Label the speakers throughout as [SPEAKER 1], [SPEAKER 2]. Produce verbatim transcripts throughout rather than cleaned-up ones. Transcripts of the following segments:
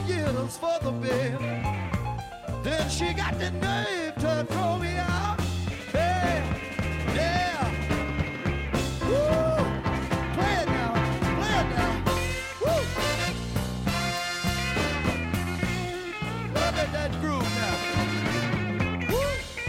[SPEAKER 1] years for the bed. Then she got the nerve to throw me out. Hey, yeah. Woo! Play it now, play it now. Woo! Look at that groove now. Woo!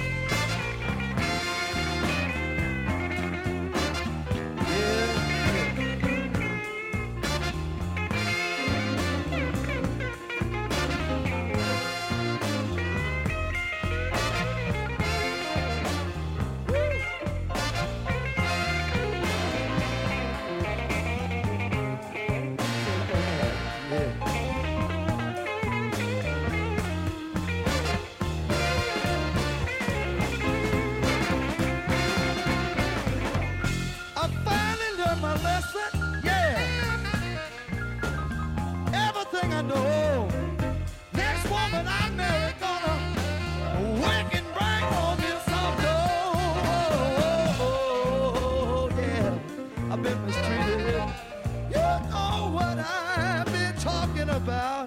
[SPEAKER 1] I know next woman I marry gonna work and bring home me some dough. Oh, yeah, I've been mistreated. You know what I've been talking about.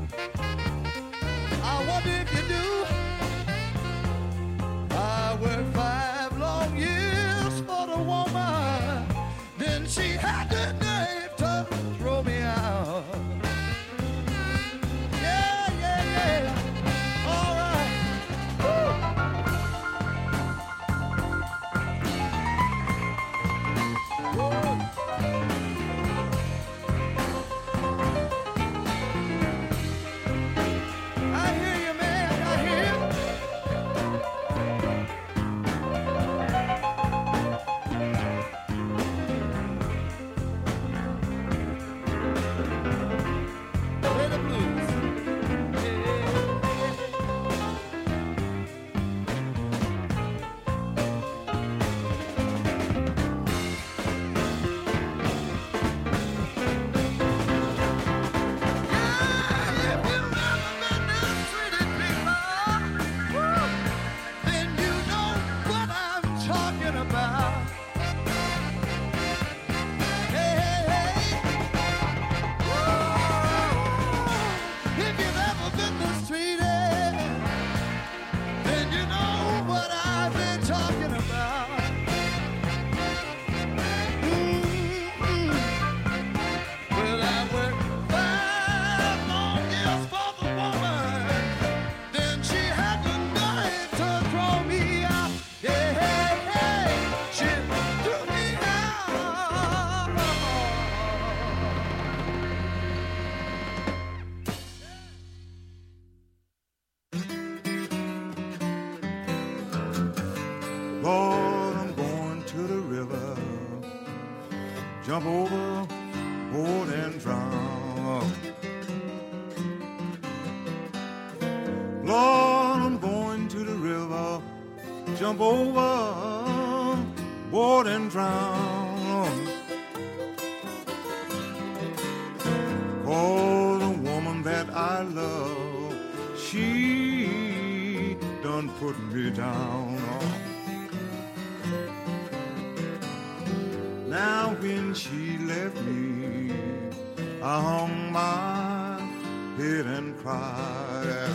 [SPEAKER 1] I wonder if you do. I worked five long years for the woman. Then she had the nerve to throw me out.
[SPEAKER 2] Jump over, board and drown. Lord, I'm going to the river. Jump over, board and drown. Call the woman that I love. She done put me down. Now when she left me, I hung my head and cried.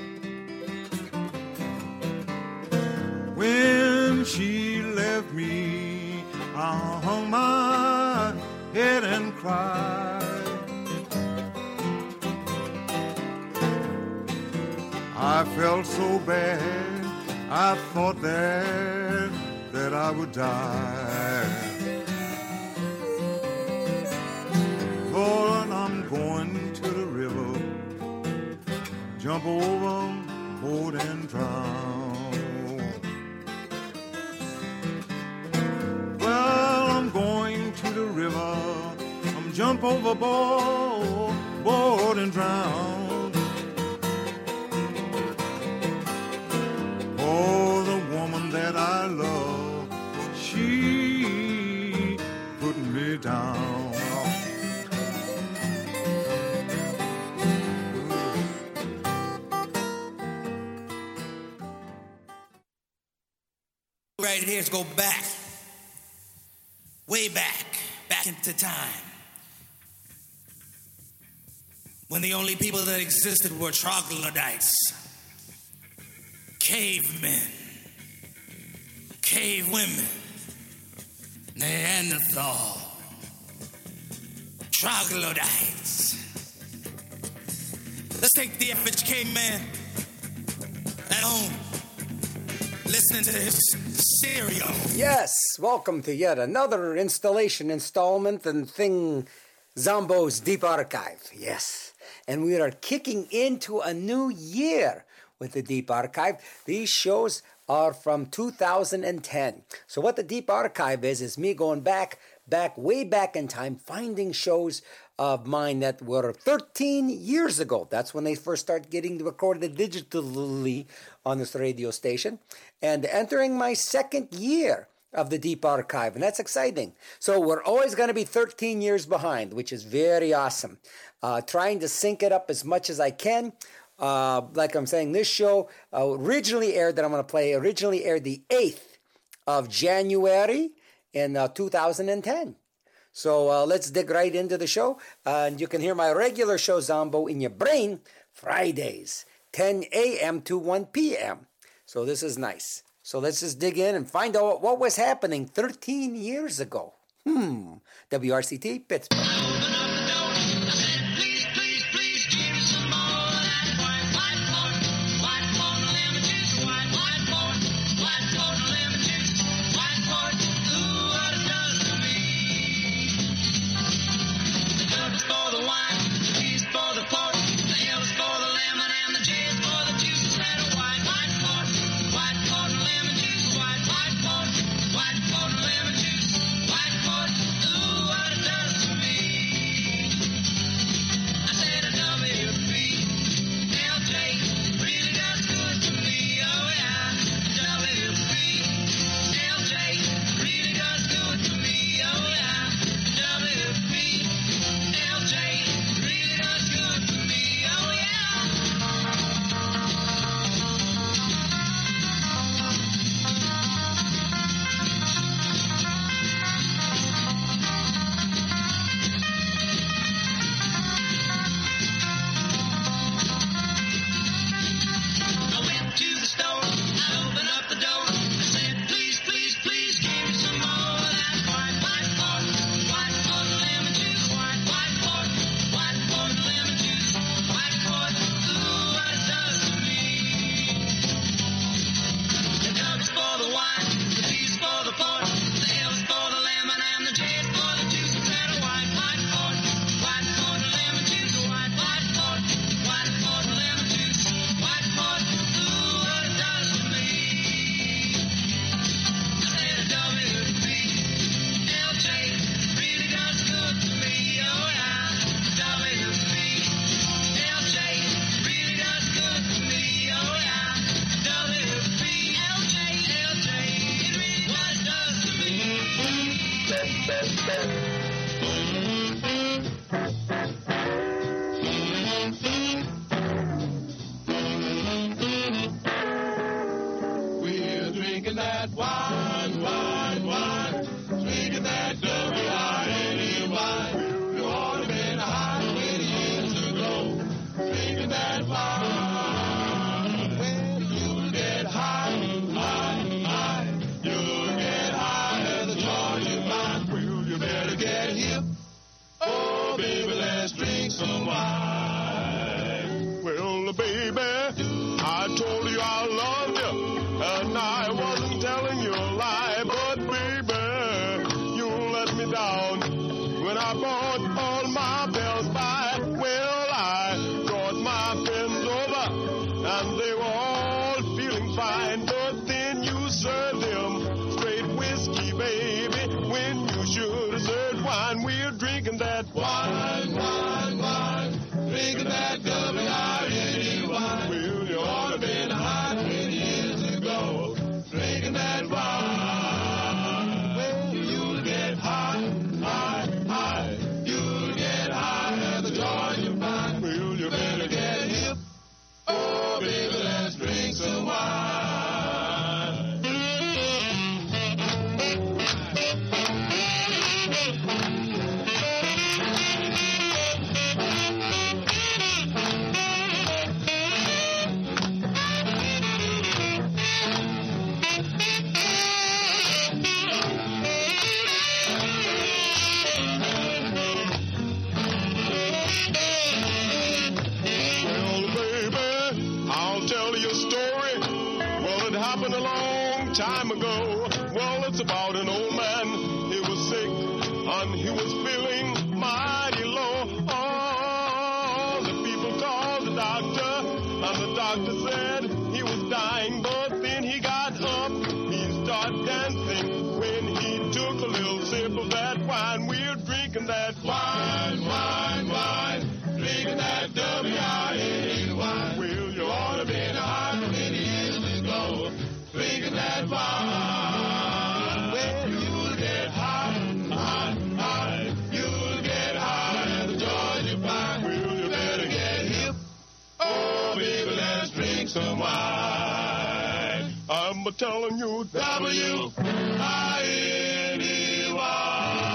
[SPEAKER 2] When she left me, I hung my head and cried. I felt so bad, I thought that, that I would die. Lord, I'm going to the river, jump over, board and drown. Well, I'm going to the river, I'm jump overboard, board and drown. Oh, the woman that I love, she put me down.
[SPEAKER 3] Right here is go back, way back, back into time. when the only people that existed were troglodytes, cavemen, cave women, Neanderthal, troglodytes. Let's take the average caveman at home listening to his stereo.
[SPEAKER 4] Yes, welcome to yet another installation, installment, and thing, Zombo's Deep Archive. Yes, and we are kicking into a new year with the Deep Archive. These shows are from two thousand ten. So what the Deep Archive is, is me going back, back, way back in time, finding shows of mine that were thirteen years ago. That's when they first started getting recorded digitally on this radio station. And entering my second year of the Deep Archive, and that's exciting. So we're always going to be thirteen years behind, which is very awesome. Uh, trying to sync it up as much as I can. Uh, like I'm saying, this show uh, originally aired, that I'm going to play, originally aired the eighth of January in uh, two thousand ten. So uh, let's dig right into the show. Uh, and you can hear my regular show, Zombo, in your brain, Fridays, ten a.m. to one p.m. So this is nice. So let's just dig in and find out what was happening thirteen years ago. Hmm. W R C T, Pittsburgh.
[SPEAKER 1] Wine, wine, wine, drinking that W R N E wine.
[SPEAKER 5] happened a long time ago. Well, it's about an old man. He was sick and he was feeling mighty low. Oh, the people called the doctor, and the doctor said he was dying. But then he got up, he started dancing. When he took a little sip of that wine, we're drinking that wine, wine, wine, drinking that W I N wine. Well, you ought to be high many years ago, drinking that wine. Well, you'll get high, high, high. You'll get high at the Georgia pine. Well, you better get hip. Oh, baby, let's drink some wine. I'm telling you, W I N E Y.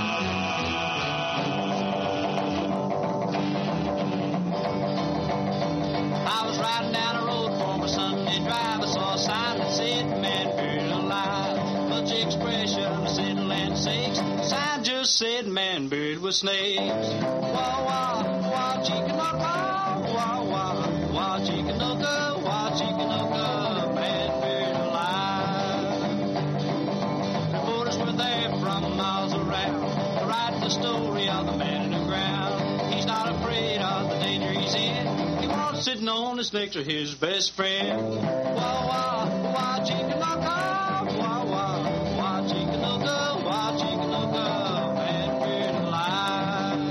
[SPEAKER 6] I was riding down the road for my Sunday drive. I saw a sign that said, man buried alive. Much expression, settle and sakes. Sign just said, man buried with snakes. Wah, wah, wah, chicka-nucka, wah, wah, wah, chicka-nucka, wah, chicka-nucka, man buried alive. Reporters were there from miles around to write the story of the man in the ground. He's not afraid of the danger he's in. He wants sitting on the snakes are his best friend. Wah, wah, wah, chicka-nucka, wah, wah, wah, chicka-nucka, wah, chicka-nucka, man buried alive.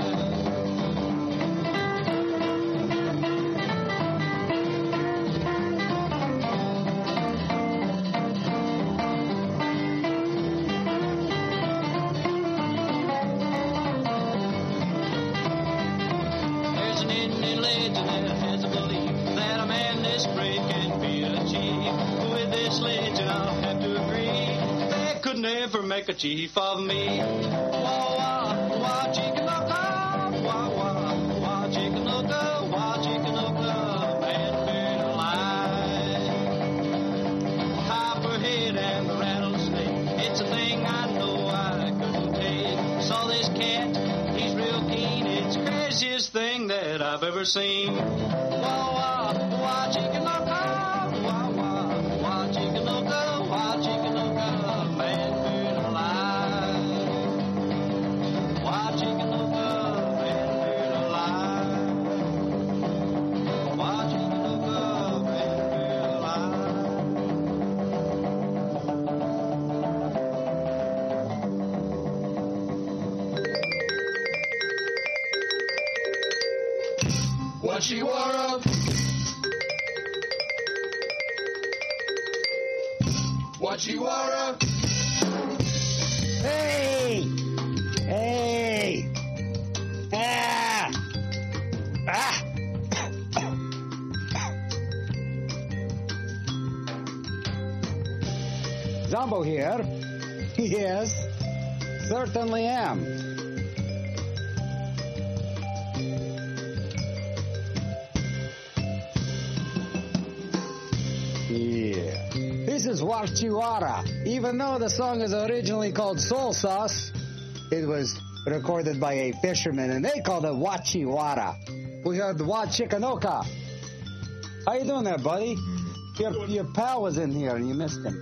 [SPEAKER 6] There's an Indian legend that has a belief that a man this great can be achieved. With this legend, I'll have to agree. They could never make a chief of me. Wah, wah, wah, chicka-nucka, wah, wah, wah, chicka-nucka, wah, chicka-nucka, man buried alive. Copperhead and the rattlesnake, it's a thing I know I couldn't take. Saw this cat, he's real keen, it's the craziest thing that I've ever seen. Wah, wah, wah, chicka-nucka, wah, wah, wah, chicka-nucka, wah, chicka-nucka, man buried alive. Wah, chicka-nucka, man buried alive. Wah, chicka-nucka, man buried alive.
[SPEAKER 5] What she wore up? What she wore up?
[SPEAKER 4] Hey! Hey! Ah! Ah! Zombo here. Yes, certainly am. Yeah. This is Wachiwara. Even though the song is originally called Soul Sauce, it was recorded by a fisherman, and they called it Wachiwara. We heard Wachikanoka. How you doing there, buddy? Your, your pal was in here, and you missed him.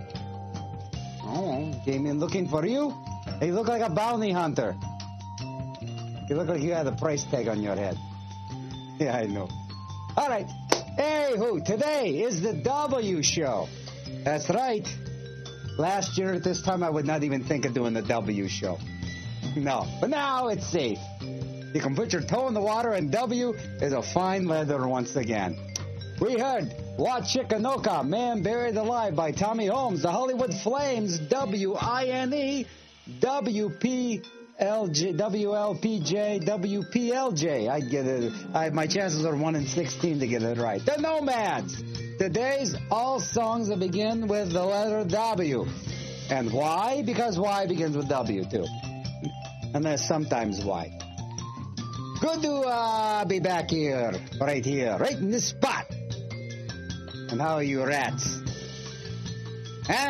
[SPEAKER 4] Oh, came in looking for you? You look like a bounty hunter. You look like you had a price tag on your head. Yeah, I know. All right. Hey, who? Today is the W show. That's right. Last year at this time, I would not even think of doing the W show. No. But now it's safe. You can put your toe in the water, and W is a fine leather once again. We heard Wachikanoka, Man Buried Alive by Tommy Holmes, the Hollywood Flames, W I N E, W P L J, W L P J, W P L J. I get it. I, my chances are one in sixteen to get it right. The Nomads. Today's all songs that begin with the letter W. And why? Because Y begins with W, too. And there's sometimes Y. Good to uh, be back here, right here, right in this spot. And how are you rats? Huh?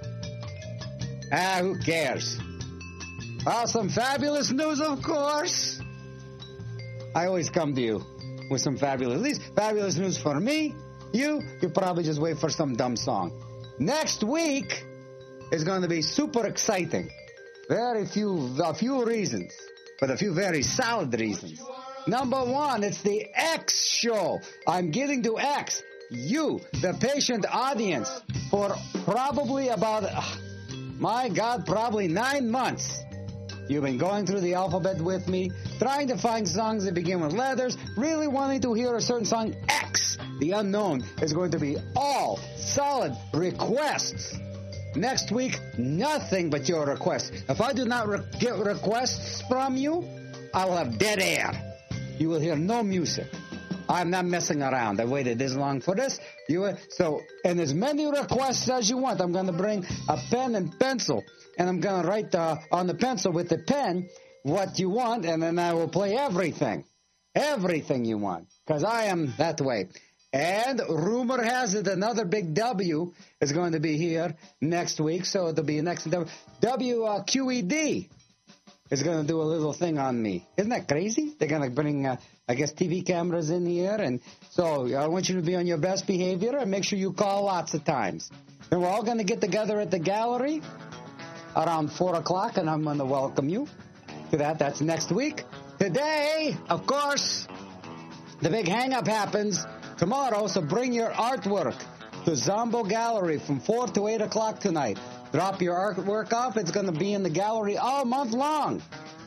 [SPEAKER 4] Ah, who cares? Oh, some fabulous news, of course. I always come to you with some fabulous, at least fabulous news for me. You, you probably just wait for some dumb song. Next week is going to be super exciting. Very few, a few reasons, but a few very solid reasons. Number one, it's the X show. I'm getting to X. You, the patient audience, for probably about, uh, my God, probably nine months. You've been going through the alphabet with me, trying to find songs that begin with letters, really wanting to hear a certain song. X, the unknown, is going to be all solid requests. Next week, nothing but your requests. If I do not re- get requests from you, I will have dead air. You will hear no music. I'm not messing around. I waited this long for this. You so, and as many requests as you want. I'm going to bring a pen and pencil, and I'm going to write uh, on the pencil with the pen what you want, and then I will play everything, everything you want, because I am that way. And rumor has it another big W is going to be here next week, so it'll be next W. W uh, Q E D is going to do a little thing on me. Isn't that crazy? They're going to bring, uh, I guess, T V cameras in here. And so I want you to be on your best behavior and make sure you call lots of times. And we're all going to get together at the gallery around four o'clock, and I'm going to welcome you to that. That's next week. Today, of course, the big hang-up happens tomorrow, so bring your artwork to Zombo Gallery from four to eight o'clock tonight. Drop your artwork off. It's going to be in the gallery all month long.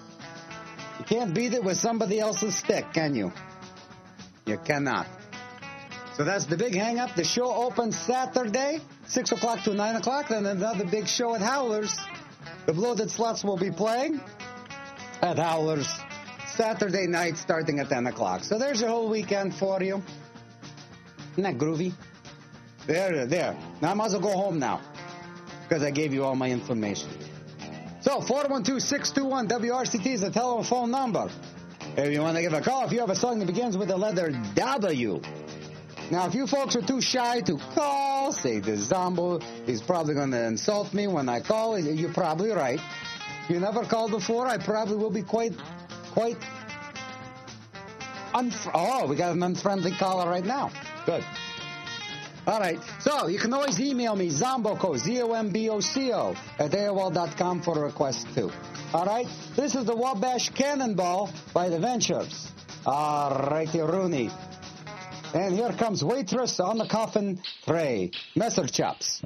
[SPEAKER 4] You can't beat it with somebody else's stick, can you? You cannot. So that's the big hang-up. The show opens Saturday, six o'clock to nine o'clock. Then another big show at Howlers. The Bloated Sluts will be playing at Howlers Saturday night starting at ten o'clock. So there's your whole weekend for you. Isn't that groovy? There, there. Now I might as well go home now, because I gave you all my information. So, four one two, six two one, W R C T is the telephone number. If you want to give a call, if you have a song that begins with the letter W. Now, if you folks are too shy to call, say the Zombo, he's probably going to insult me when I call. You're probably right. If you never called before, I probably will be quite, quite... Unf- oh, we got an unfriendly caller right now. Good. All right, so you can always email me, Zomboco, Z O M B O C O, at A O L dot com for a request, too. All right, this is the Wabash Cannonball by the Ventures. All righty, Rooney. And here comes Waitress on the Coffin Tray. Messer Chops.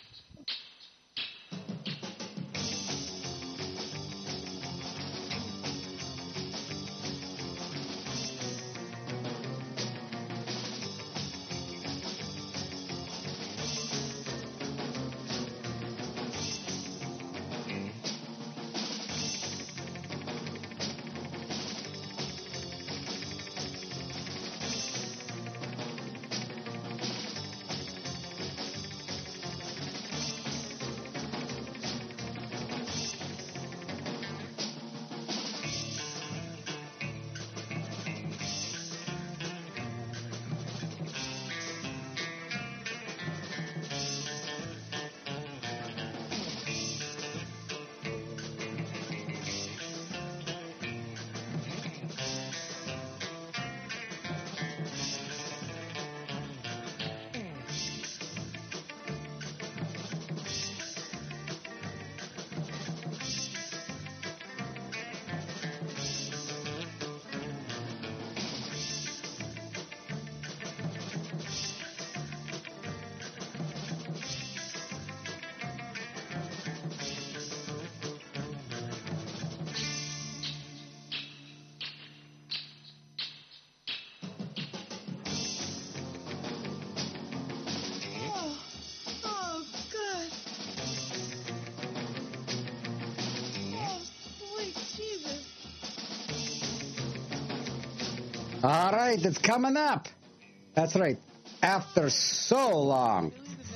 [SPEAKER 4] All right, it's coming up. That's right. After so long,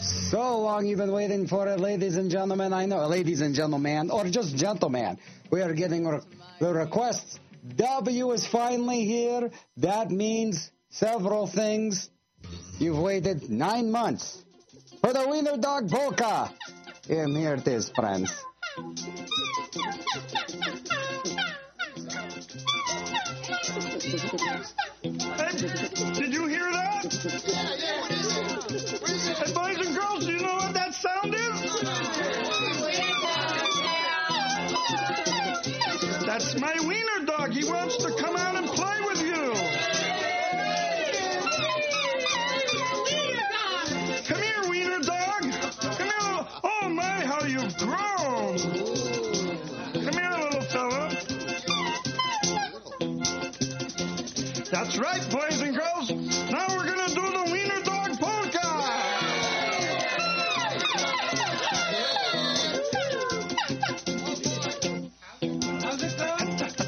[SPEAKER 4] so long you've been waiting for it, ladies and gentlemen. I know, ladies and gentlemen, or just gentlemen. We are getting re- the requests. W is finally here. That means several things. You've waited nine months for the Wiener Dog Polka. And here it is, friends.
[SPEAKER 7] Did you hear that?
[SPEAKER 1] Yeah, yeah, what is it? What is it?
[SPEAKER 7] Hey, boys and girls, do you know what that grown. Come here, little fella. That's right, boys and girls. Now we're going to do the Wiener Dog Polka.
[SPEAKER 1] How's it go?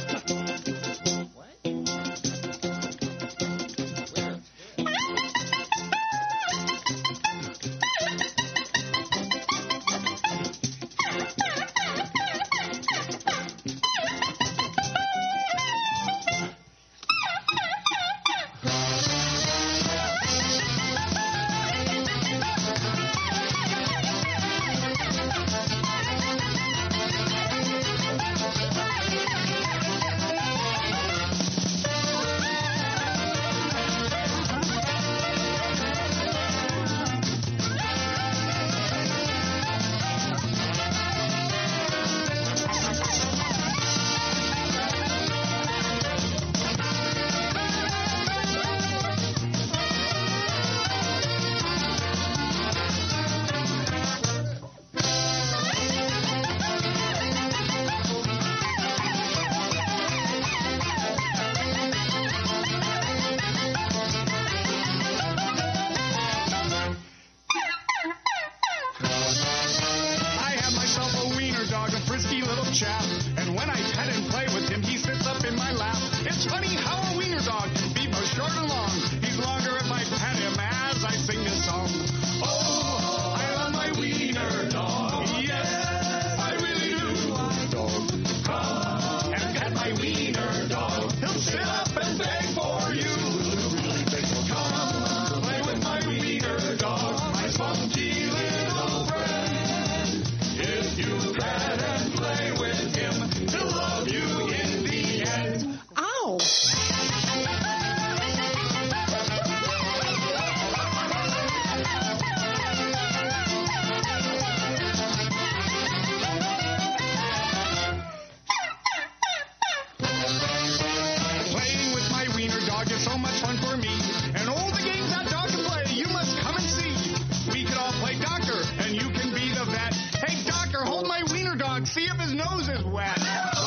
[SPEAKER 7] See if his nose is wet.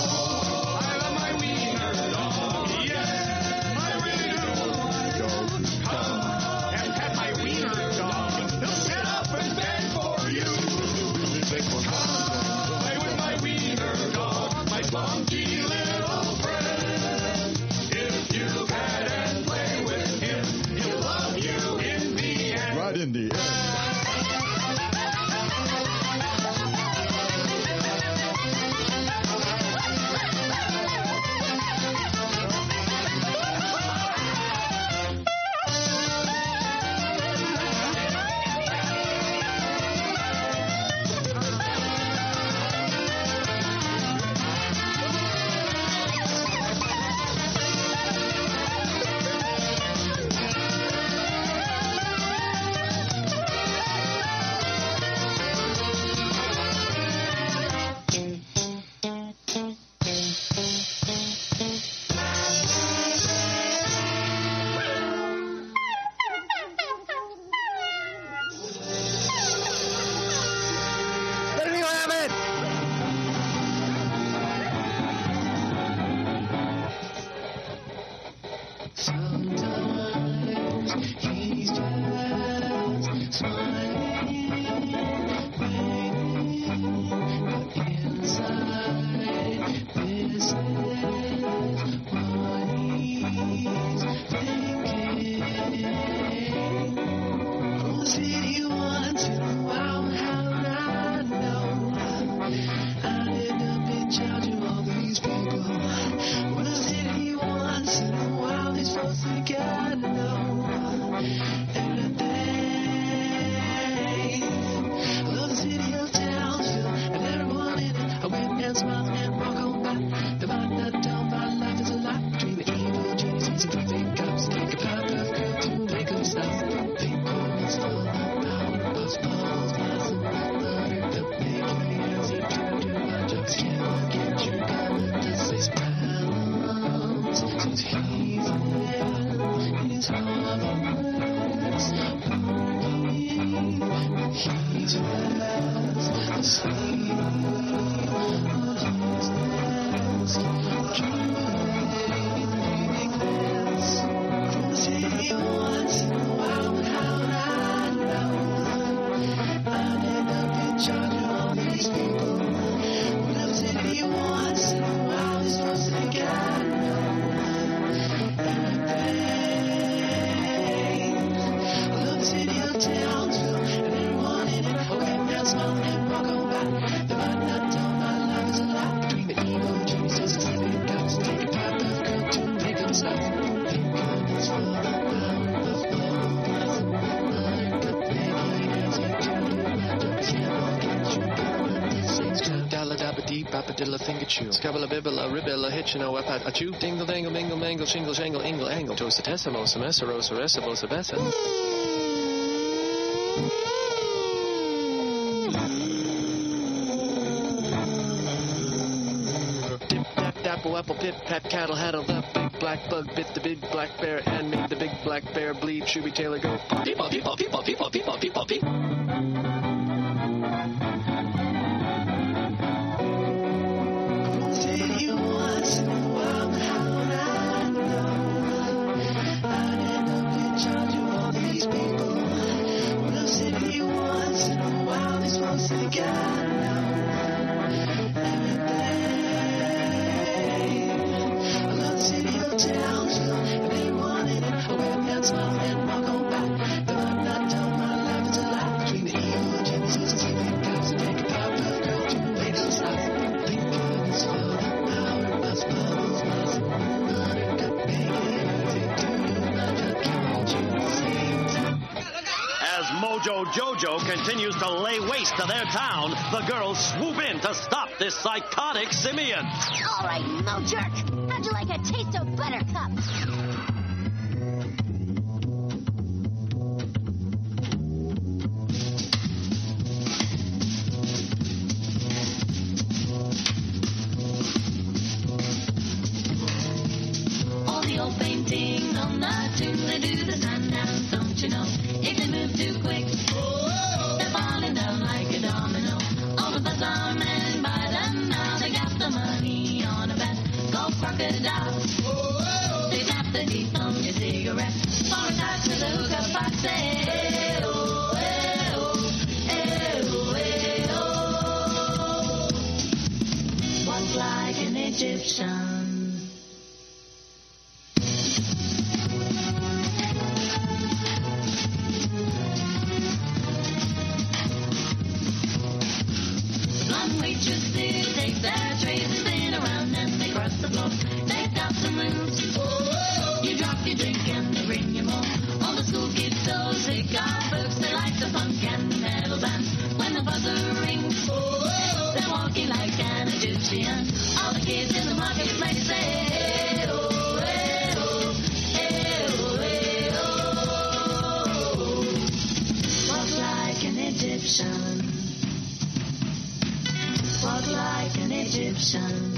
[SPEAKER 7] I love my wiener dog. Yes, I really do. Come and pet my wiener dog. He'll sit up and beg for you. Come play with my wiener dog, my funky little friend. If you pet and play with him, he'll love you in the end.
[SPEAKER 2] Right in the end.
[SPEAKER 8] Dilla finger chew. Scabala bibilla ribilla hitchino wepat a chew dingle dangle mingle mangle shingle shangle ingle angle toast tessimo semesero seresimo sebessa. Dip dap dapple apple pip pat cattle haddle the big black bug bit the big black bear and made the big black bear bleed Shooby Taylor go peep peep peep peep peep peep peep peep peep.
[SPEAKER 9] Jojo continues to lay waste to their town, the girls swoop in to stop this psychotic simian.
[SPEAKER 10] All right, Mo Jerk. How'd you like a taste of Buttercup?
[SPEAKER 11] All the old painting on the tomb, they do the sun dance, don't you know? If they move too quick, they're falling down like a domino. All the bazaar men buy them now. They got the money on a bet. Go crocodile. They tap the teeth on your cigarette. For a touch to the hookah box. Hey, oh, hey, oh, hey, oh, hey, oh. Walk like an Egyptian. Waitresses take their trays and spin around and they cross the floor. They've got some moves. You drop your drink and they bring you more. All the school kids so sick of books. They like the funk and the metal bands. When the buzzer rings, they're walking like an Egyptian. All the kids in the marketplace say, hey, oh, hey, oh, hey, oh, hey, oh. Walk like an Egyptian. Walk like an Egyptian.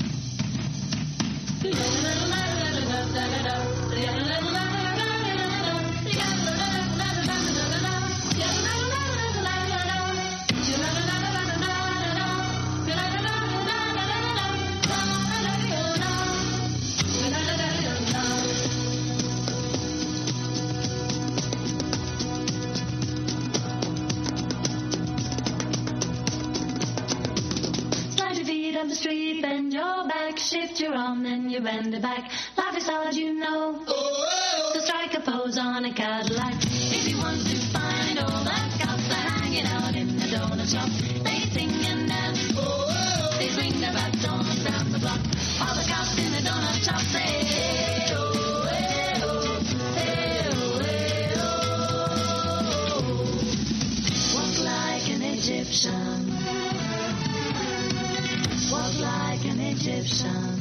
[SPEAKER 11] On the street, bend your back, shift your arm, then you bend it back. Life is hard, you know. So strike a pose on a Cadillac. If you want to find all the cops are hanging out in the donut shop, they sing and dance. They swing their batons down the block. All the cops in the donut shop say, hey, oh, hey, oh, hey, oh, hey, oh. Walk like an Egyptian. Walk like an Egyptian.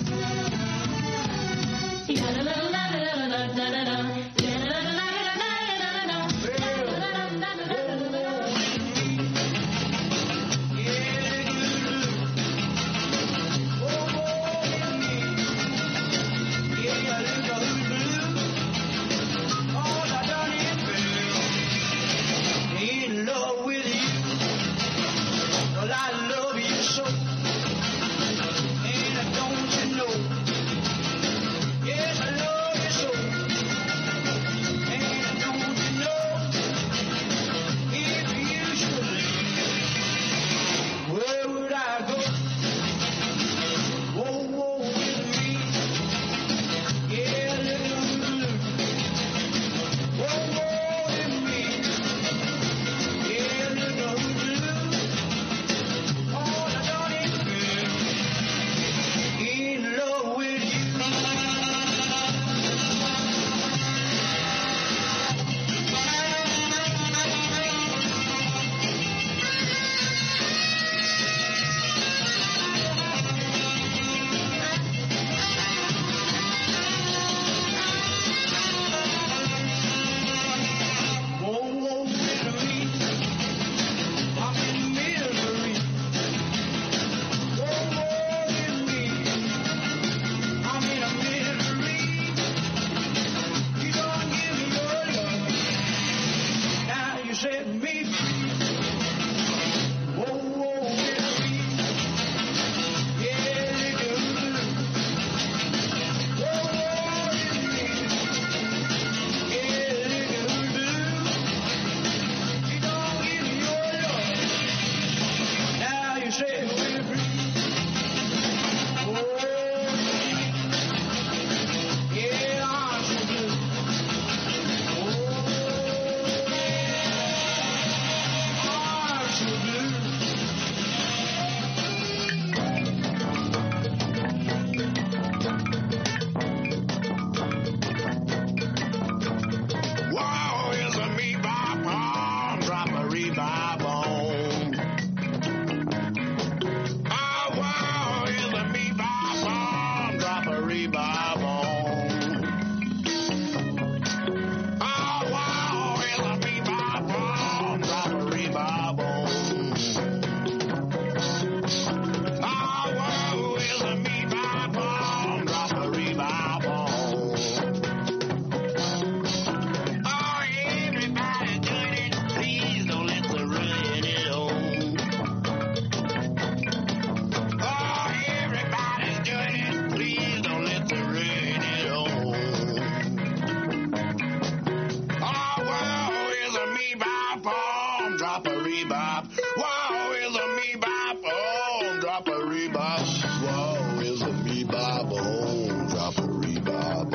[SPEAKER 5] drop a rebop. Wow, is a me bop. Oh, drop a rebop. Wow, is a me bop. Oh, drop a rebop.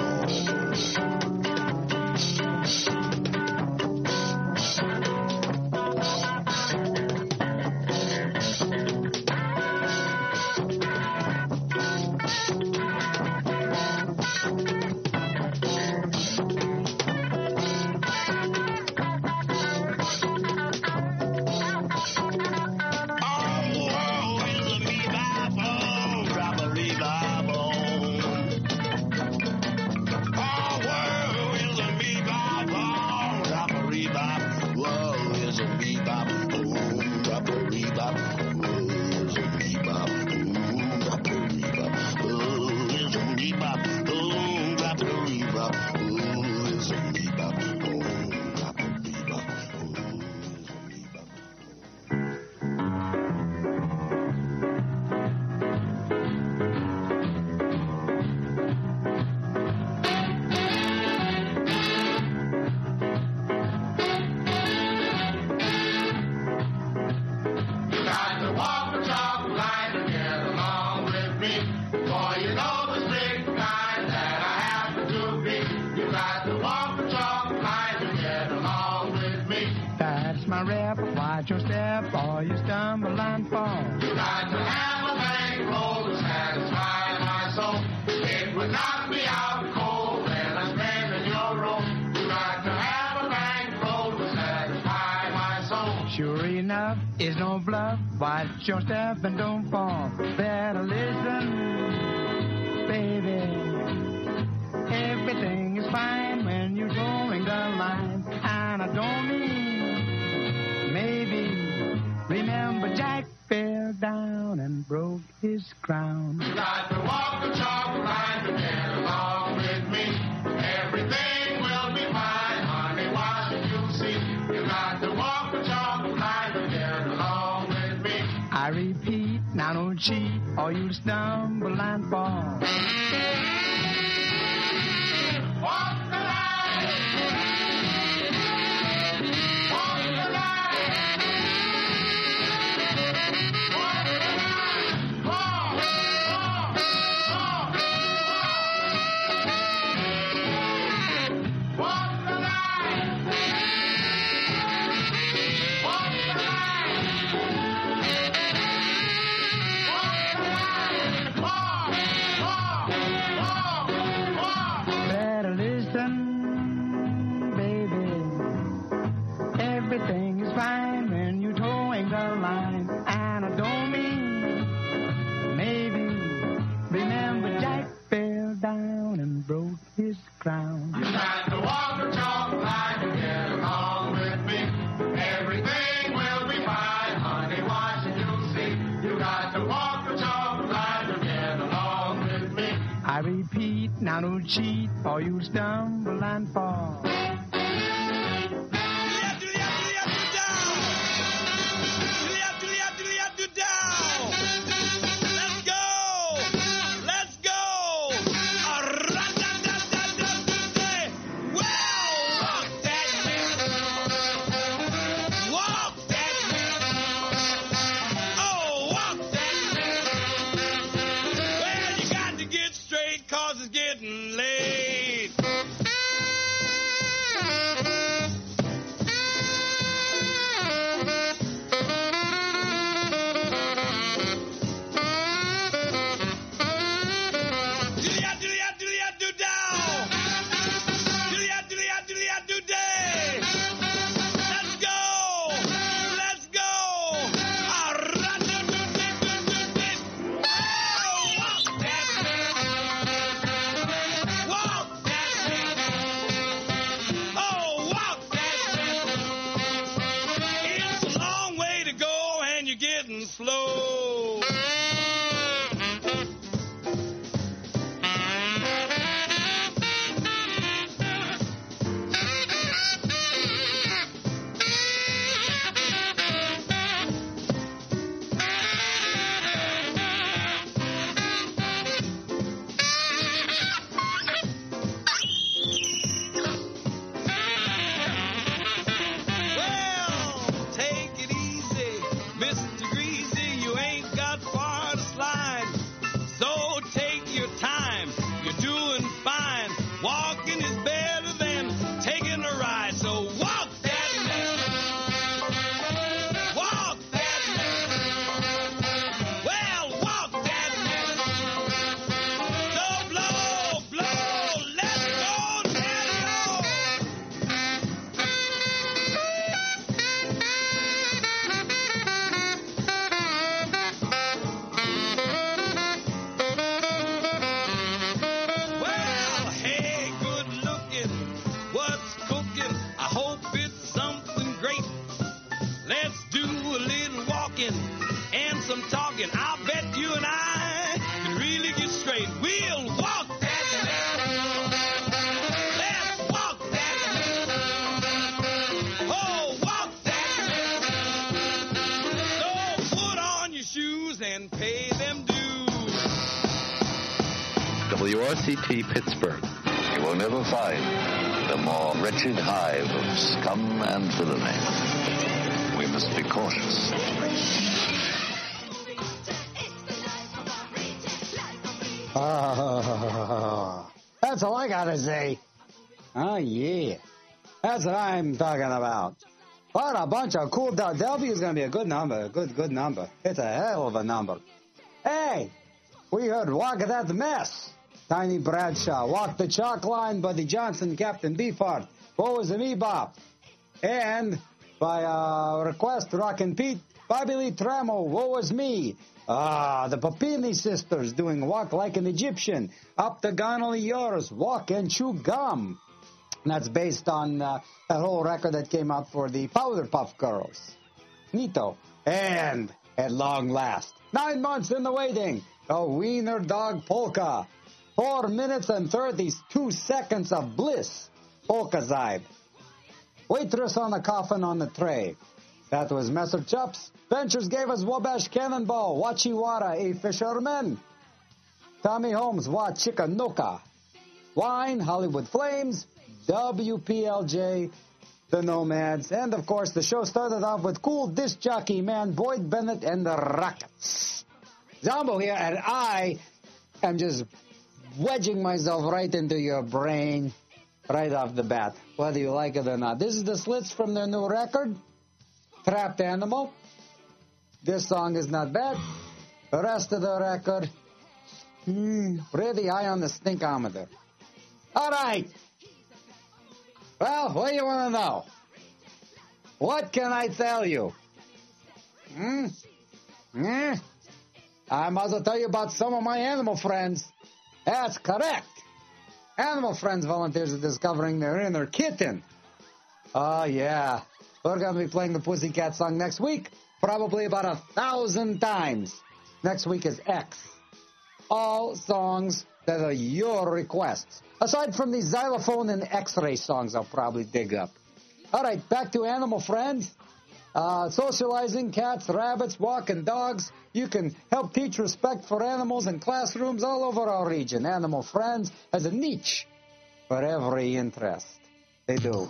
[SPEAKER 12] Watch your step or you stumble and fall.
[SPEAKER 13] You got to have a bankroll to satisfy my soul. It would knock me out cold when I'm spending your roll. You got to have a bankroll to satisfy my soul.
[SPEAKER 12] Sure enough, it's no bluff. Watch your step and don't fall. Better listen, baby. Everything is fine when you're towing the line. And I don't mean maybe. Remember Jack fell down and broke his crown.
[SPEAKER 13] You got to walk the chalk line to get along with me. Everything will be fine, honey, why should you see? You got to walk the chalk line to get along with me.
[SPEAKER 12] I repeat, now don't cheat or you'll stumble and fall.
[SPEAKER 13] Walk the line! Walk the line!
[SPEAKER 12] Crown.
[SPEAKER 13] You got to walk the chalk line to get along with me. Everything will be fine, honey, why should you see? You got to walk the chalk line to get along with me.
[SPEAKER 12] I repeat, now don't cheat or you'll stumble and fall.
[SPEAKER 3] Take
[SPEAKER 14] W R C T Pittsburgh.
[SPEAKER 15] You will never find a more wretched hive of scum and villainy. We must be cautious.
[SPEAKER 16] Oh, that's all I gotta say. Oh, yeah. That's what I'm talking about. What a bunch of cool... W is going to be a good number. A good, good number. It's a hell of a number. Hey, we heard Walk That Mess. Tiny Bradshaw. Walk the Chalk Line, Buddy Johnson, Captain Beefheart. What was a me, Bob? And by uh, request, Rockin' Pete, Bobby Lee Tramo, What Was Me? Ah, the Papini sisters doing Walk Like an Egyptian. Up the Gonally Yours, Walk and Chew Gum. And that's based on uh, that whole record that came out for the Powder Puff Girls. Neato. And at long last, nine months in the waiting, a Wiener Dog Polka. Four minutes and thirty-two seconds of bliss. Polka Zybe. Waitress on the coffin on the tray. That was Messer Chops. Ventures gave us Wabash Cannonball. Wachiwara, a fisherman. Tommy Holmes, Wa Chicanoka. Wine, Hollywood Flames. W P L J, the Nomads. And, of course, the show started off with cool disc jockey man Boyd Bennett and the Rockets. Zombo here, and I am just wedging myself right into your brain right off the bat, whether you like it or not. This is the Slits from their new record, Trapped Animal. This song is not bad. The rest of the record, hmm, pretty high on the stinkometer. All right. Well, what do you want to know? What can I tell you? Hmm? Hmm? I might as well tell you about some of my animal friends. That's correct. Animal Friends volunteers are discovering their inner kitten. Oh, yeah. We're going to be playing the Pussycat song next week, probably about a thousand times. Next week is X. All songs that are your requests. Aside from the xylophone and X-ray songs I'll probably dig up. All right, back to Animal Friends. Uh, socializing, cats, rabbits, walking dogs. You can help teach respect for animals in classrooms all over our region. Animal Friends has a niche for every interest. They do.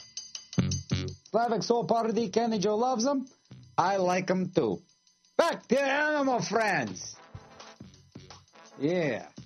[SPEAKER 16] Slavic Soul Party, Kenny Joe loves them. I like them too. Back to Animal Friends. Yeah.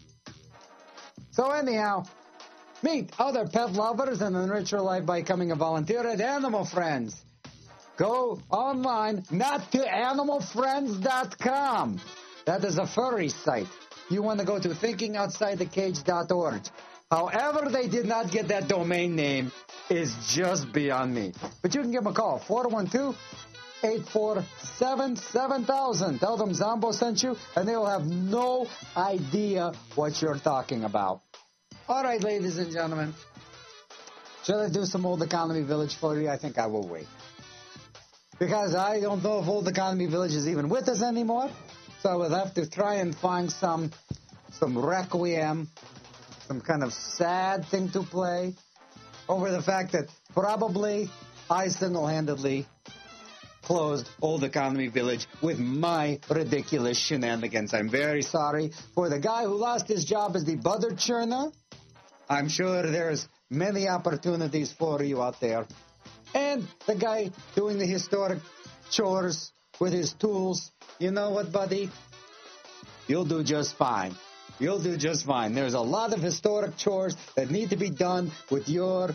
[SPEAKER 16] So anyhow, meet other pet lovers and enrich your life by becoming a volunteer at Animal Friends. Go online, not to animal friends dot com. That is a furry site. You want to go to thinking outside the cage dot org. However, they did not get that domain name is just beyond me. But you can give them a call, four one two, eight four seven, seven thousand. Tell them Zombo sent you, and they will have no idea what you're talking about. All right, ladies and gentlemen. Should I do some Old Economy Village for you? I think I will wait. Because I don't know if Old Economy Village is even with us anymore. So I will have to try and find some, some requiem, some kind of sad thing to play over the fact that probably I single-handedly closed Old Economy Village with my ridiculous shenanigans. I'm very sorry for the guy who lost his job as the butter churner. I'm sure there's many opportunities for you out there. And the guy doing the historic chores with his tools. You know what, buddy? You'll do just fine. You'll do just fine. There's a lot of historic chores that need to be done with your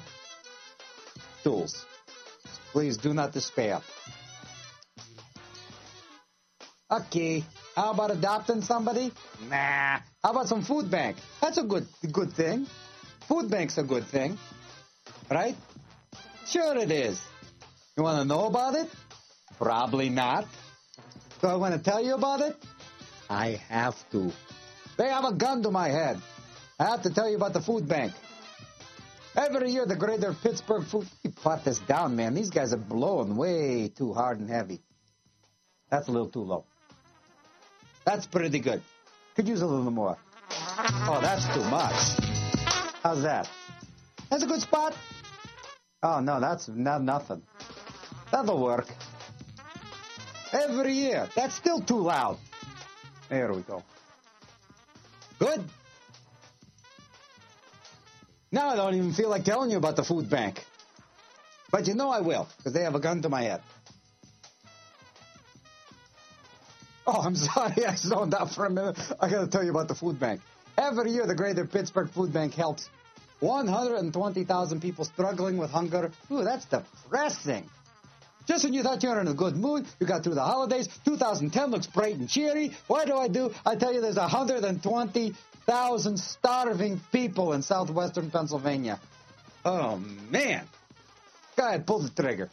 [SPEAKER 16] tools. Please do not despair. Okay. How about adopting somebody? Nah. How about some food bank? That's a good, good thing. Food bank's a good thing. Right? Sure it is. You want to know about it? Probably not. Do I want to tell you about it? I have to. They have a gun to my head. I have to tell you about the food bank. Every year, the Greater Pittsburgh Food... You plot this down, man. These guys are blowing way too hard and heavy. That's a little too low. That's pretty good. Could use a little more. Oh, that's too much. How's that? That's a good spot. Oh, no, that's not nothing. That'll work. Every year. That's still too loud. There we go. Good. Now I don't even feel like telling you about the food bank. But you know I will, because they have a gun to my head. Oh, I'm sorry, I zoned out for a minute. I got to tell you about the food bank. Every year, the Greater Pittsburgh Food Bank helps one hundred twenty thousand people struggling with hunger. Ooh, that's depressing. Just when you thought you were in a good mood, you got through the holidays, two thousand ten looks bright and cheery. What do I do? I tell you, there's one hundred twenty thousand starving people in southwestern Pennsylvania. Oh, man. Go ahead, pull the trigger.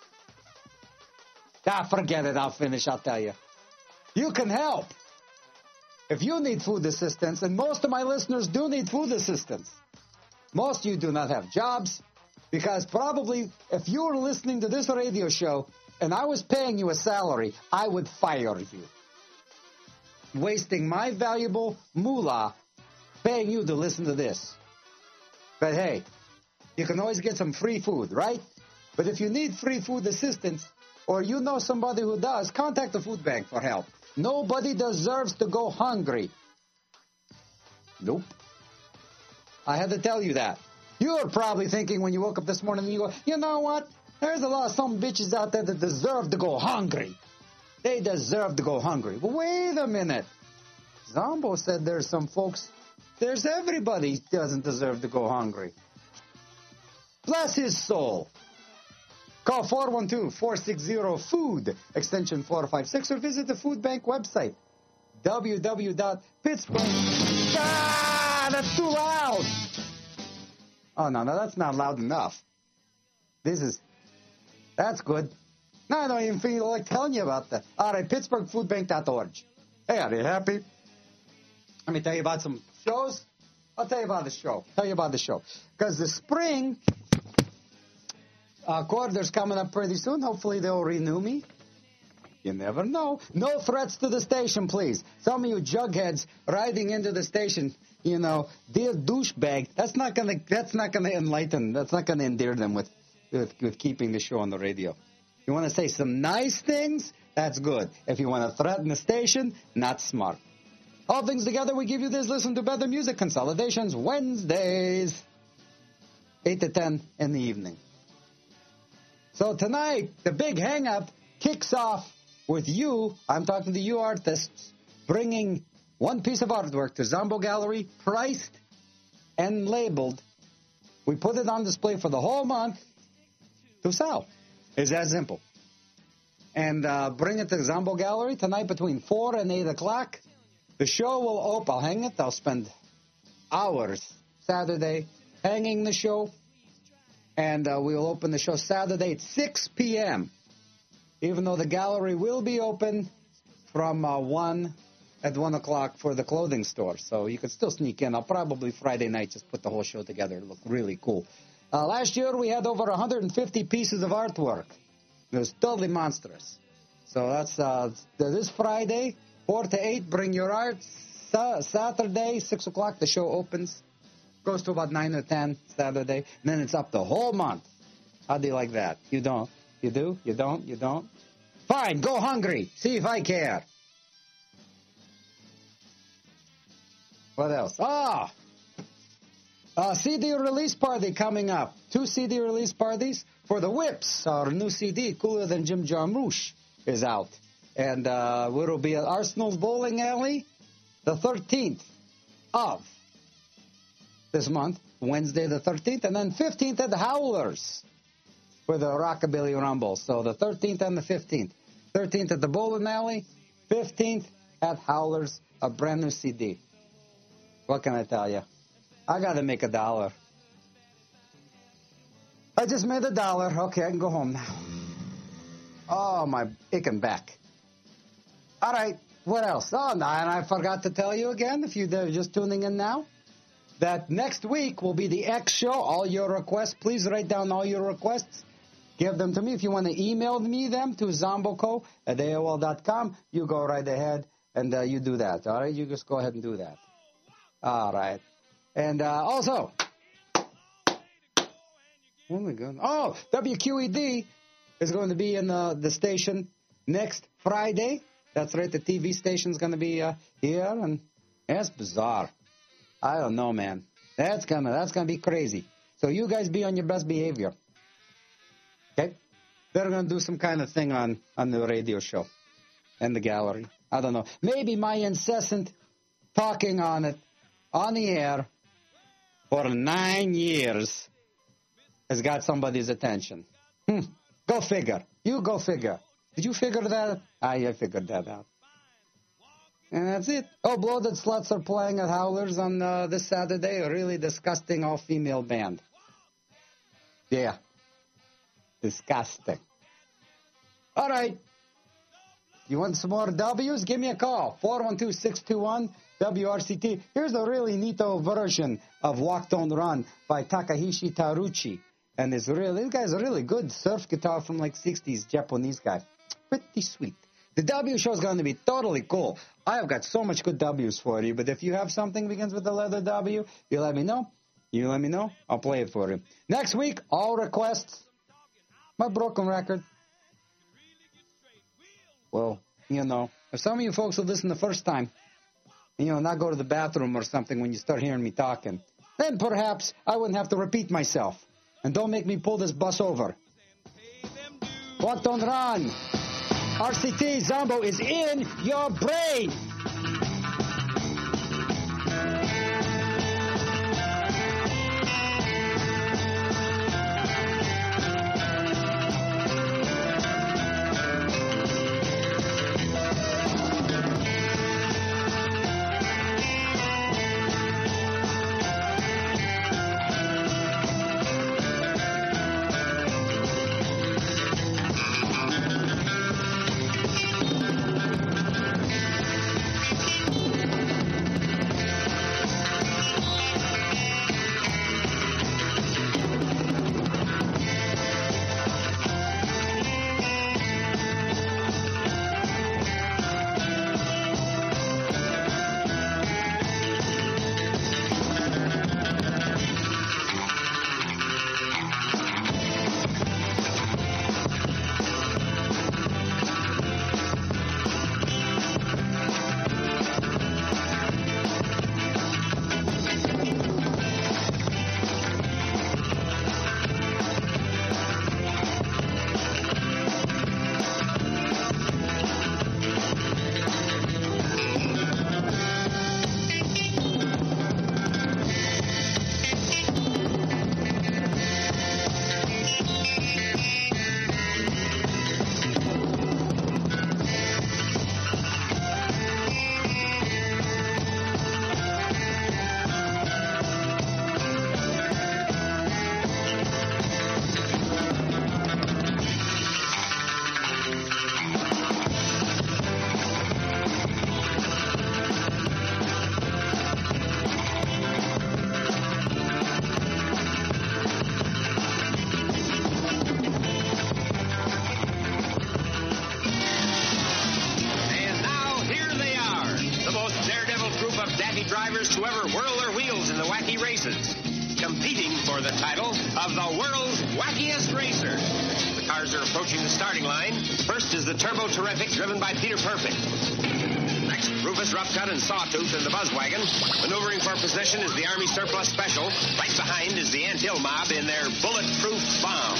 [SPEAKER 16] Ah, forget it. I'll finish, I'll tell you. You can help. If you need food assistance, and most of my listeners do need food assistance, most of you do not have jobs, because probably if you were listening to this radio show and I was paying you a salary, I would fire you. Wasting my valuable moolah paying you to listen to this. But hey, you can always get some free food, right? But if you need free food assistance, or you know somebody who does, contact the food bank for help. Nobody deserves to go hungry. Nope. I had to tell you that. You're probably thinking when you woke up this morning and you go, you know what? There's a lot of some bitches out there that deserve to go hungry. They deserve to go hungry. But wait a minute. Zombo said there's some folks, there's everybody doesn't deserve to go hungry. Bless his soul. Call four one two, four six zero, food, extension four five six, or visit the food bank website, w w w dot pittsburgh. Ah, that's too loud. Oh, no, no, that's not loud enough. This is, that's good. No, I don't even feel like telling you about that. All right, pittsburgh food bank dot org. Hey, are you happy? Let me tell you about some shows. I'll tell you about the show. Tell you about the show. Because the spring uh, quarter's coming up pretty soon. Hopefully they'll renew me. You never know. No threats to the station, please. Some of you jugheads riding into the station, you know, dear douchebag, that's not gonna that's not gonna enlighten, that's not gonna endear them with, with, with keeping the show on the radio. You want to say some nice things? That's good. If you want to threaten the station, not smart. All things together, we give you this Listen to Better Music Consolidations Wednesdays, eight to ten in the evening. So tonight, the big hang-up kicks off with you, I'm talking to you artists, bringing one piece of artwork to Zombo Gallery, priced and labeled. We put it on display for the whole month to sell. It's that simple. And uh, bring it to Zombo Gallery tonight between four and eight o'clock. The show will open. I'll hang it. I'll spend hours Saturday hanging the show. And uh, we will open the show Saturday at six p.m., even though the gallery will be open from uh, one at one o'clock for the clothing store. So you can still sneak in. I'll probably Friday night just put the whole show together. It'll look really cool. Uh, last year we had over one hundred fifty pieces of artwork. It was totally monstrous. So that's uh, this Friday, four to eight, bring your art. Sa- Saturday, six o'clock, the show opens. Goes to about nine or ten Saturday. And then it's up the whole month. How do you like that? You don't? You do? You don't? You don't? Fine, go hungry. See if I care. What else? Ah! Uh, C D release party coming up. Two C D release parties for the Whips. Our new C D, Cooler Than Jim Jarmusch, is out. And uh, it'll be at Arsenal's Bowling Alley the thirteenth of this month, Wednesday the thirteenth, and then fifteenth at the Howlers for the Rockabilly Rumble. So the thirteenth and the fifteenth. thirteenth at the Bowling Alley, fifteenth at Howlers, a brand new C D. What can I tell you? I got to make a dollar. I just made a dollar. Okay, I can go home now. Oh, my aching back. All right, what else? Oh, and I forgot to tell you again, if you're just tuning in now, that next week will be the X show. All your requests, please write down all your requests. Give them to me. If you want to email me them to zomboco at A O L dot com, you go right ahead and uh, you do that. All right, you just go ahead and do that. All right. And uh, also, oh my God. Oh, W Q E D is going to be in uh, the station next Friday. That's right, the T V station's going to be uh, here. And that's bizarre. I don't know, man. That's gonna, that's gonna be crazy. So you guys be on your best behavior. Okay? They're gonna do some kind of thing on, on the radio show and the gallery. I don't know. Maybe my incessant talking on it, on the air, for nine years has got somebody's attention. Hmm. Go figure. You go figure. Did you figure that out? Ah, I figured that out. And that's it. Oh, Bloated Sluts are playing at Howlers on uh, this Saturday. A really disgusting all-female band. Yeah. Disgusting. All right. You want some more W's? Give me a call. four one two, six two one, W R C T. Here's a really neato version of Walk Don't Run by Takahashi Taruchi. And it's really, this guy's a really good surf guitar from like sixties Japanese guy. Pretty sweet. The W show is going to be totally cool. I've got so much good W's for you, but if you have something begins with the letter W, you let me know. You let me know. I'll play it for you. Next week, all requests. My broken record. Well, you know, if some of you folks will listen the first time, you know, not go to the bathroom or something when you start hearing me talking, then perhaps I wouldn't have to repeat myself. And don't make me pull this bus over. Walk, don't run. R C T Zombo is in your brain.
[SPEAKER 14] to ever whirl their wheels in the wacky races, competing for the title of the world's wackiest racer. The cars are approaching the starting line. First is the Turbo Terrific, driven by Peter Perfect. Next, Rufus Roughcut and Sawtooth in the Buzzwagon. Maneuvering for position is the Army Surplus Special. Right behind is the Ant Hill Mob in their Bulletproof Bomb.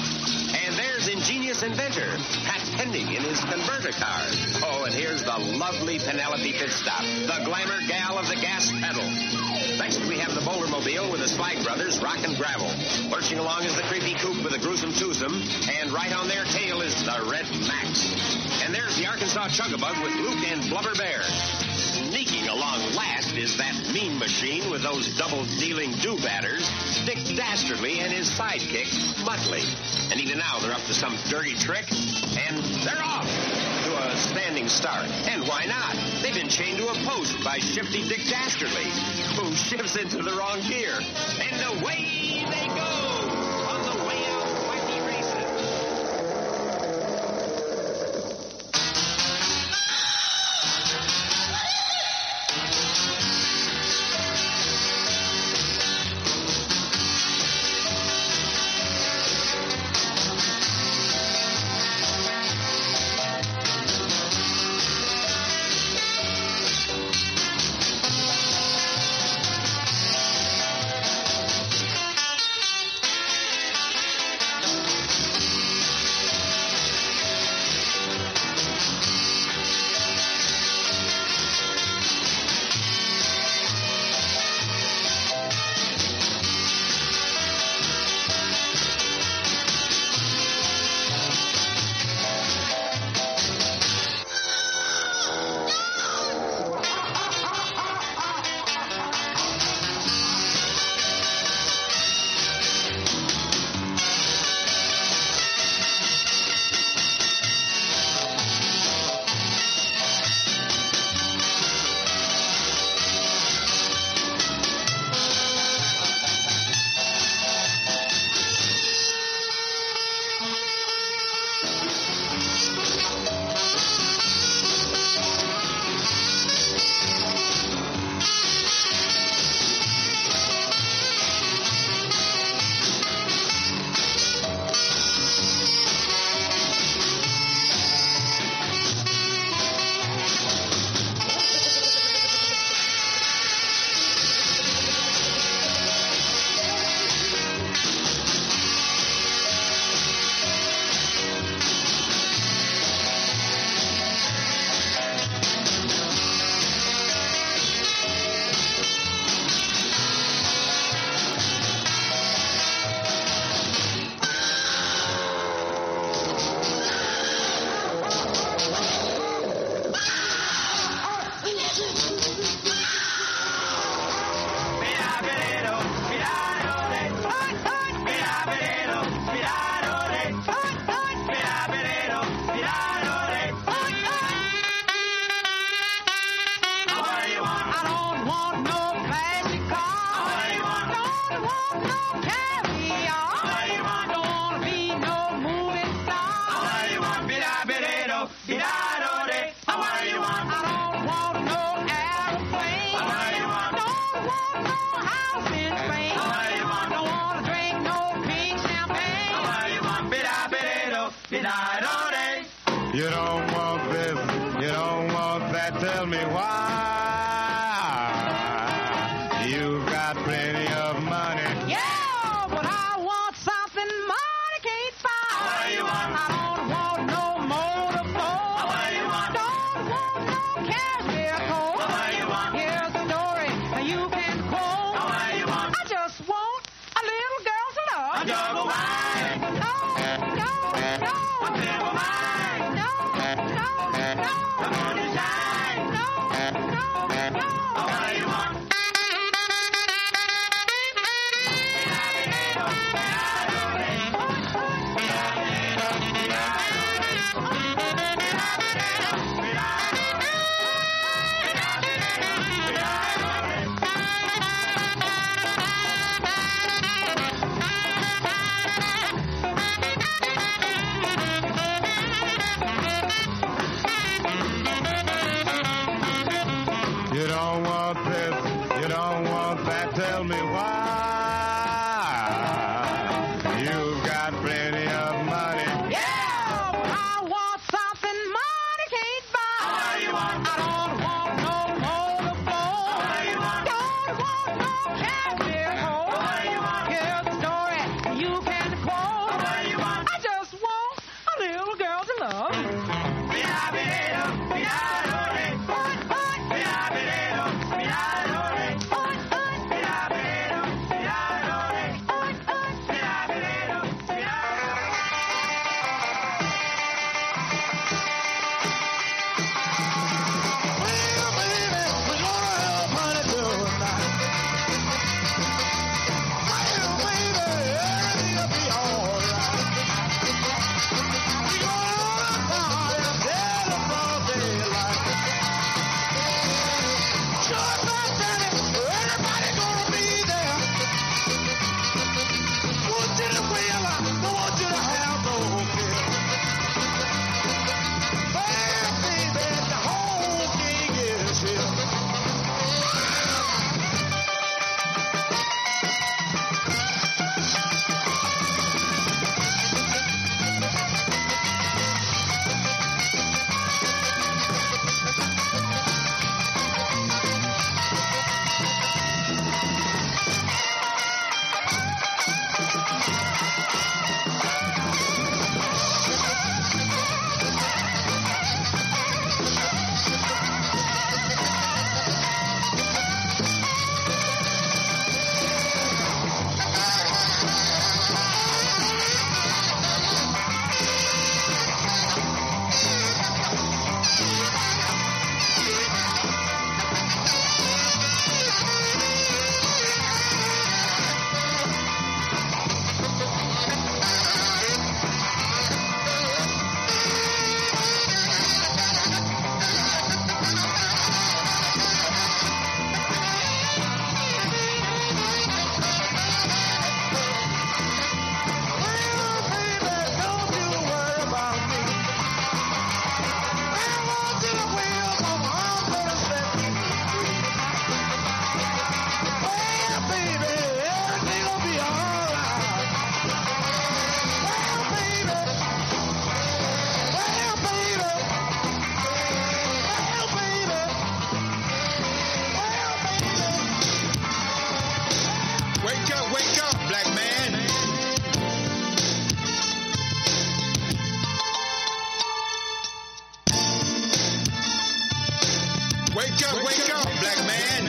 [SPEAKER 14] And there's ingenious inventor, Pat Pending, in his converter car. Oh, and here's the lovely Penelope Pitstop, the glamour gal of the gas pedal. Next, we have the Bouldermobile with the Slag Brothers, Rock and Gravel. Lurching along is the Creepy Coupe with the Gruesome Twosome. And right on their tail is the Red Max. And there's the Arkansas Chugabug with Luke and Blubber Bear. Sneaking along last is that mean machine with those double-dealing do-batters, Dick Dastardly and his sidekick, Muttley. And even now they're up to some dirty trick, and they're off to a standing start. And why not? They've been chained to a post by shifty Dick Dastardly, who shifts into the wrong gear. And away they go on the way out wacky races.
[SPEAKER 6] Be-da-do-day. What do you want? I don't want no airplane. What do you want? Don't want no house in Spain. What do you want? Don't want to drink no pink champagne. What do you want? Be-da-be-da-do. Be-da-do-day.
[SPEAKER 2] You don't want this, you don't want that, tell me why. You've got plenty of money.
[SPEAKER 6] Yeah, but I want something money can't buy. What do you want? I don't want no motorboat. What do you want? Don't want no cashmere coat. What do you want? Here's a story you can quote. What do you want? I just want a little girl to love. A jug of wine. No, no, no. A tip of wine. No, no, no. The moon is shine. No, no, no. What do you want?
[SPEAKER 2] You don't want this, you don't want that, tell me why. You've got plenty of money.
[SPEAKER 6] Yeah, but I want something money can't buy. What do you want? I don't want no motorboat. What do you want? Don't want no cashmere coat. What do you want? Here's a story you can quote. What do you want? I just want a little girl to love. Be-da-be-da-do, be-da-do-day. Be-da-be-da-do, be-da-do-day. Be-da-be-da-do, be-da-do-day. Be-da-be-da-do, be-da-do-day.
[SPEAKER 7] Wake up, wake up, black man. Wake up, wake up, black man.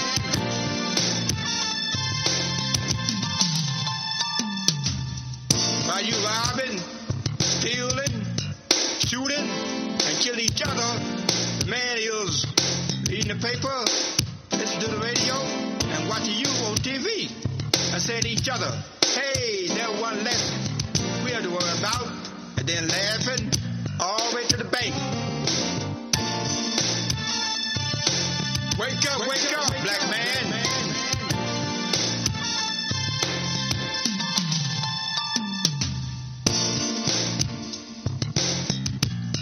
[SPEAKER 7] While you robbing, stealing, shooting, and killing each other, the man is reading the paper, listening to the radio, and watching you on T V. And saying to each other, hey, there's one less we have to worry about. And then laughing all the way to the bank. Wake up, wake, wake up, up, black man. man.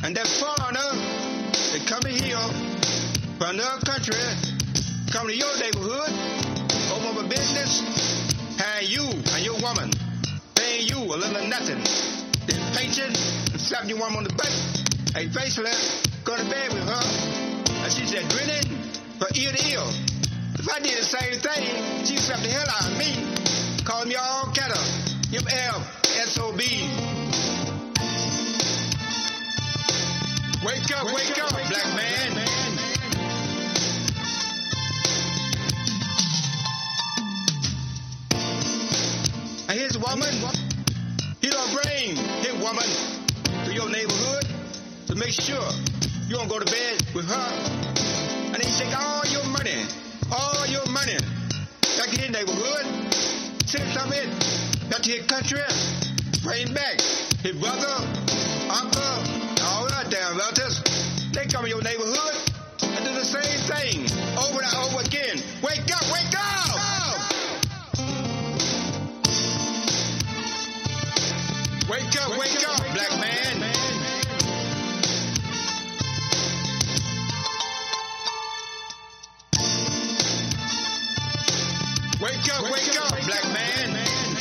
[SPEAKER 17] And that foreigner that come here from another country, come to your neighborhood, open up a business, and you and your woman paying you a little nothing. Then paint you and slap your woman on the butt. Hey, basically, go to bed with her. And she said, grinning from ear to ear. If I did the same thing, she'd slap the hell out of me. Call me all kind of M L S O B. Wake up, wake, wake up, up, black man. man. And his woman, he don't bring his woman to your neighborhood to make sure you don't go to bed with her. And he take all your money, all your money back to his neighborhood, send some in back to his country, bring back his brother, uncle, all that damn relatives. They come in your neighborhood and do the same thing over and over again. Wake up, wake up! Wake up, wake up, black man. Wake up, wake up, black man.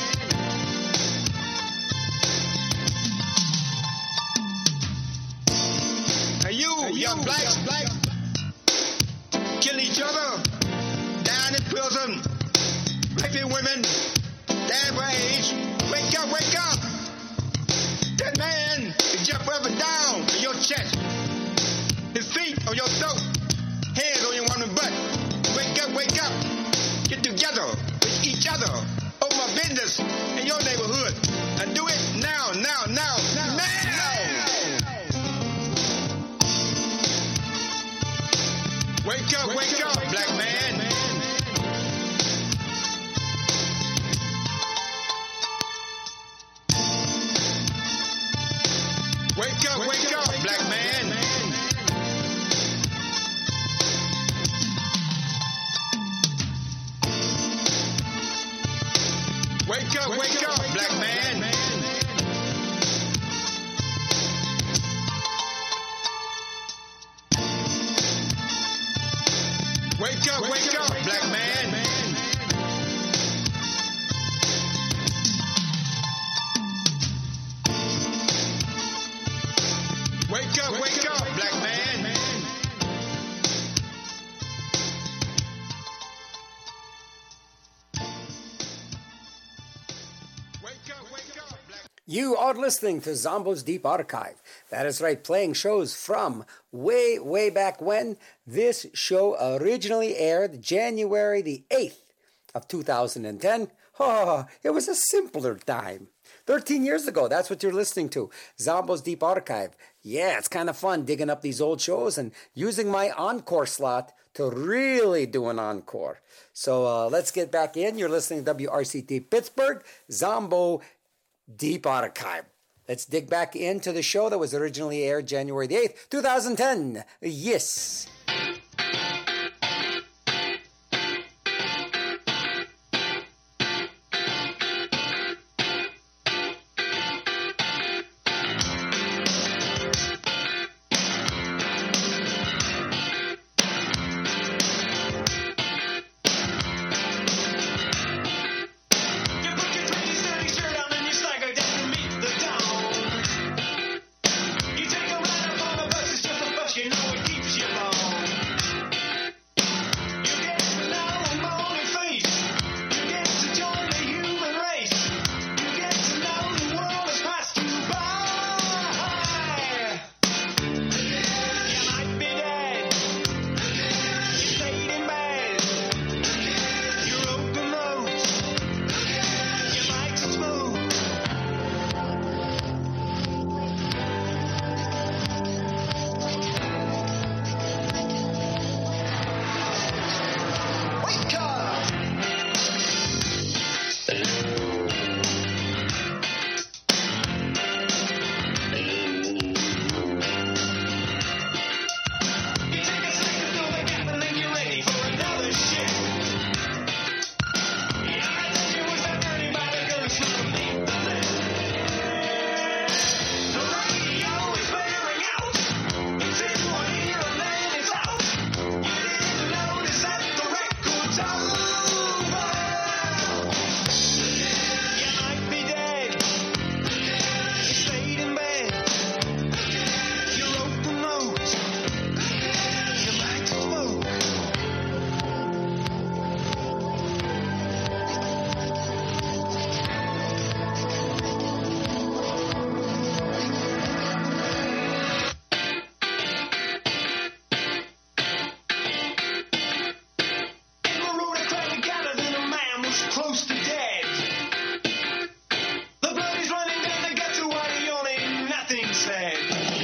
[SPEAKER 17] And you, young blacks, kill each other, down in prison, raping women, down for age. Wake up, wake up. That man is jump up and down to your chest. His feet on your throat, hands on your woman's butt. Wake up, wake up. Get together with each other. Open a business in your neighborhood. And do it now, now, now, now. now. Wake up, wake, wake up, up, black man. man. Wake up, wake, wake up, up, black man. man. Wake up, wake, wake up, up, black man. man. Wake up, wake, wake up, up, black man. man. Wake up, wake, wake up, up, black man. man.
[SPEAKER 4] You are listening to Zombo's Deep Archive. That is right, playing shows from way, way back when. This show originally aired January the eighth of two thousand ten. Oh, it was a simpler time. thirteen years ago, that's what you're listening to. Zombo's Deep Archive. Yeah, it's kind of fun digging up these old shows and using my encore slot to really do an encore. So uh, let's get back in. You're listening to W R C T Pittsburgh, Zombo Deep Archive. Let's dig back into the show that was originally aired January the eighth, two thousand ten. Yes.
[SPEAKER 3] You know it keeps you long.
[SPEAKER 18] he said.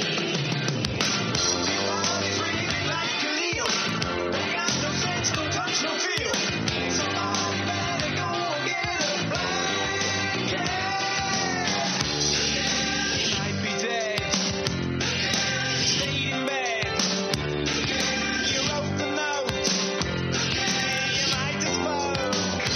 [SPEAKER 18] Everybody's really like Khalil. They got no sense, no touch, no feel. Somebody better go get a blanket. You might be dead. Stayed in bed. You wrote the note. You might have spoke.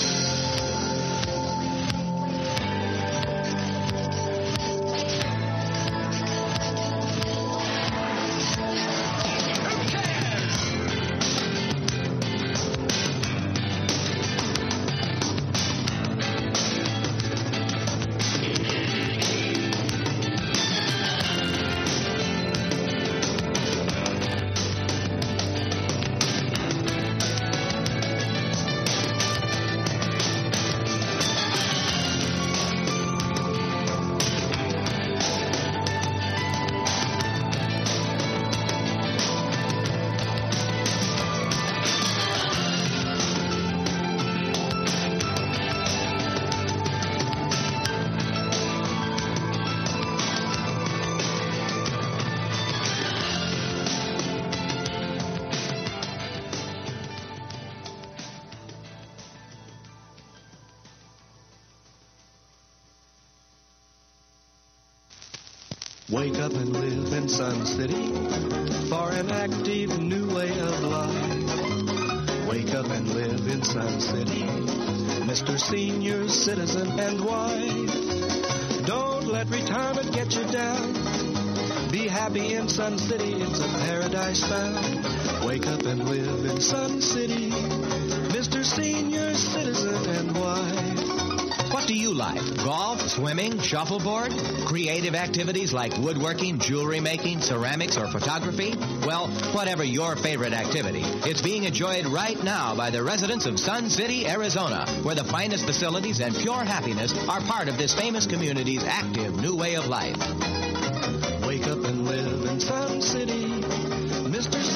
[SPEAKER 19] Wake up and live in Sun City for an active new way of life. Wake up and live in Sun City, Mister Senior Citizen and wife. Don't let retirement get you down. Be happy in Sun City, it's a paradise found. Wake up and live in Sun City, Mister Senior Citizen and wife.
[SPEAKER 20] What do you like? Golf, swimming, shuffleboard? Creative activities like woodworking, jewelry making, ceramics, or photography? Well, whatever your favorite activity, it's being enjoyed right now by the residents of Sun City, Arizona, where the finest facilities and pure happiness are part of this famous community's active new way of life.
[SPEAKER 19] Wake up and live in Sun City, Mister